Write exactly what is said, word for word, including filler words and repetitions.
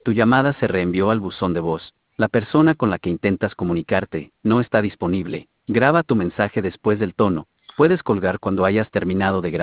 Tu llamada se reenvió al buzón de voz. La persona con la que intentas comunicarte no está disponible. Graba tu mensaje después del tono. Puedes colgar cuando hayas terminado de grabar.